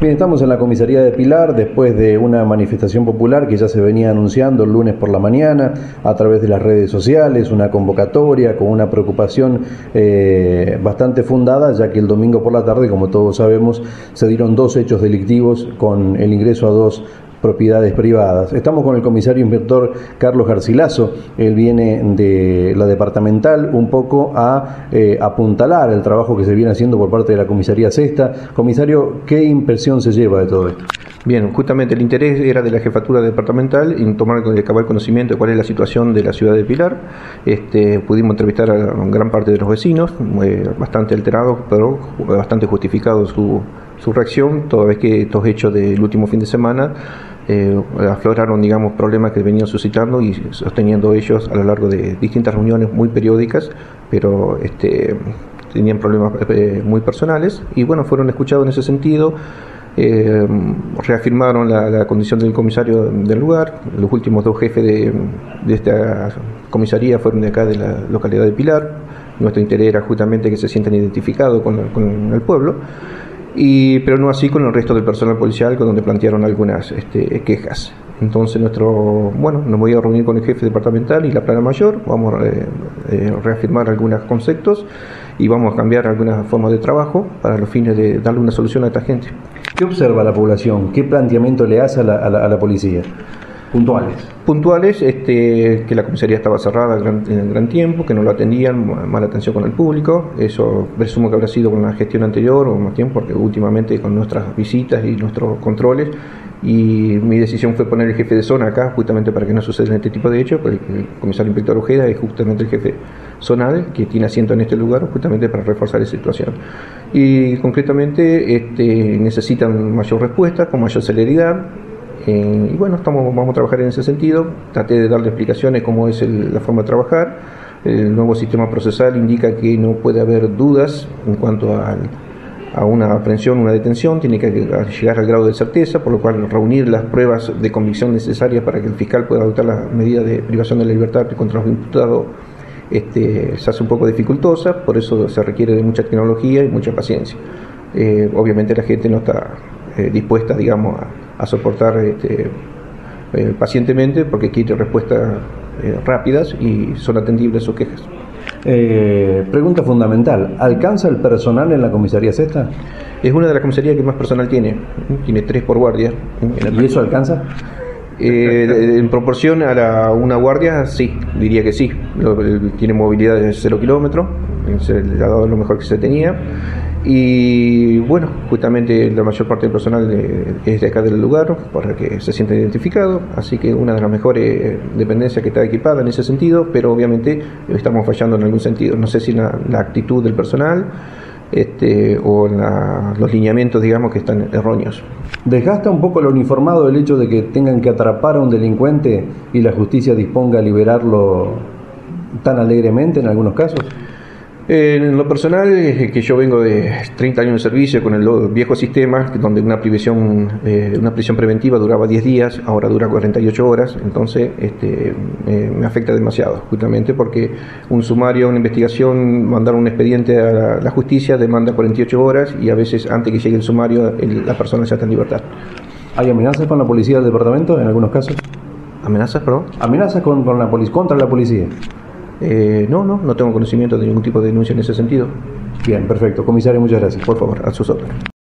Bien, estamos en la comisaría de Pilar después de una manifestación popular que ya se venía anunciando el lunes por la mañana a través de las redes sociales, una convocatoria con una preocupación bastante fundada, ya que el domingo por la tarde, como todos sabemos, se dieron 2 hechos delictivos con el ingreso a 2 propiedades privadas. Estamos con el comisario inspector Carlos Garcilaso. Él viene de la departamental un poco a apuntalar el trabajo que se viene haciendo por parte de la comisaría sexta. Comisario, ¿qué impresión se lleva de todo esto? Bien, justamente el interés era de la jefatura departamental en tomar cabal conocimiento de cuál es la situación de la ciudad de Pilar. Pudimos entrevistar a gran parte de los vecinos, bastante alterados, pero bastante justificado su reacción, toda vez que estos hechos del último fin de semana afloraron, digamos, problemas que venían suscitando y sosteniendo ellos a lo largo de distintas reuniones muy periódicas, pero tenían problemas muy personales y bueno, fueron escuchados en ese sentido. Reafirmaron la condición del comisario del lugar. Los últimos 2 jefes de esta comisaría fueron de acá, de la localidad de Pilar. Nuestro interés era justamente que se sientan identificados con el pueblo, pero no así con el resto del personal policial, con donde plantearon algunas quejas. Entonces nos voy a reunir con el jefe departamental y la plana mayor, vamos a reafirmar algunos conceptos y vamos a cambiar algunas formas de trabajo para los fines de darle una solución a esta gente. ¿Qué observa la población? ¿Qué planteamiento le hace a la policía? Puntuales, que la comisaría estaba cerrada en gran tiempo, que no lo atendían, mala atención con el público. Eso presumo que habrá sido con la gestión anterior o más tiempo, porque últimamente con nuestras visitas y nuestros controles, y mi decisión fue poner el jefe de zona acá justamente para que no sucedan este tipo de hechos, porque el comisario inspector Ojeda es justamente el jefe zonal que tiene asiento en este lugar justamente para reforzar esa situación. Y concretamente necesitan mayor respuesta, con mayor celeridad. Y bueno, vamos a trabajar en ese sentido. Traté de darle explicaciones cómo es la forma de trabajar. El nuevo sistema procesal indica que no puede haber dudas en cuanto a una aprehensión, una detención, tiene que llegar al grado de certeza, por lo cual reunir las pruebas de convicción necesarias para que el fiscal pueda adoptar las medidas de privación de la libertad contra los imputados se hace un poco dificultosa, por eso se requiere de mucha tecnología y mucha paciencia. Obviamente la gente no está dispuesta, digamos, a soportar pacientemente, porque quiere respuestas rápidas y son atendibles sus quejas. Pregunta fundamental: ¿alcanza el personal en la comisaría sexta? Es una de las comisarías que más personal tiene 3 por guardia. ¿Y eso alcanza? En proporción a una guardia, sí, diría que sí. Tiene movilidad de 0 kilómetros, se le ha dado lo mejor que se tenía. Y bueno, justamente la mayor parte del personal es de acá del lugar para que se sienta identificado, así que una de las mejores dependencias que está equipada en ese sentido, pero obviamente estamos fallando en algún sentido. No sé si la actitud del personal o los lineamientos, digamos, que están erróneos. ¿Desgasta un poco el uniformado el hecho de que tengan que atrapar a un delincuente y la justicia disponga a liberarlo tan alegremente en algunos casos? En lo personal, que yo vengo de 30 años de servicio con el viejo sistema, donde una prisión preventiva duraba 10 días, ahora dura 48 horas, entonces me afecta demasiado, justamente porque un sumario, una investigación, mandar un expediente a la justicia demanda 48 horas y a veces antes que llegue el sumario la persona ya está en libertad. ¿Hay amenazas con la policía del departamento en algunos casos? ¿Amenazas, perdón? ¿Amenazas contra la policía? No tengo conocimiento de ningún tipo de denuncia en ese sentido. Bien, perfecto. Comisario, muchas gracias. Por favor, a sus órdenes.